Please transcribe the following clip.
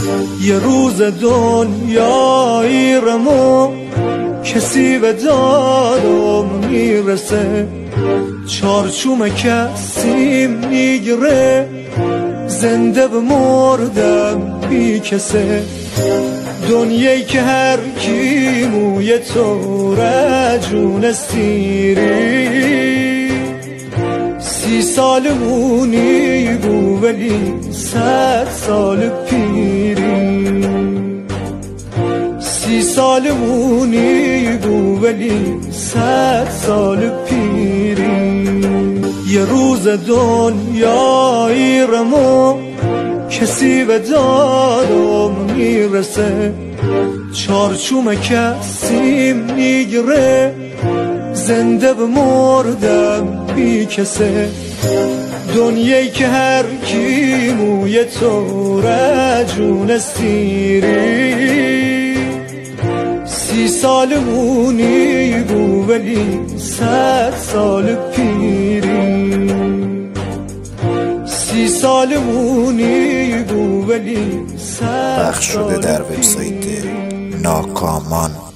یه روز دنیایی رمو کسی به دادم میرسه، چارچوم کسی میگیره، زنده به مردم بی کسه. دنیایی که هر کی موی تو رجون سیری، 30 سال مونی گو ولی 100 سال پیری، 30 سال مونی گو ولی 100 سال پیری. یه روز دنیایی رمو کسی به دادم میرسه، چارچوم کسی میگیره، زنده به مردم بی کسه. دنیایی که هر کی موی تو رجون سیری، 30 سال مونی گو ولی 100 سال پیری، 30 سال مونی گو ولی 100 پخش شده در وبسایت ناکامان.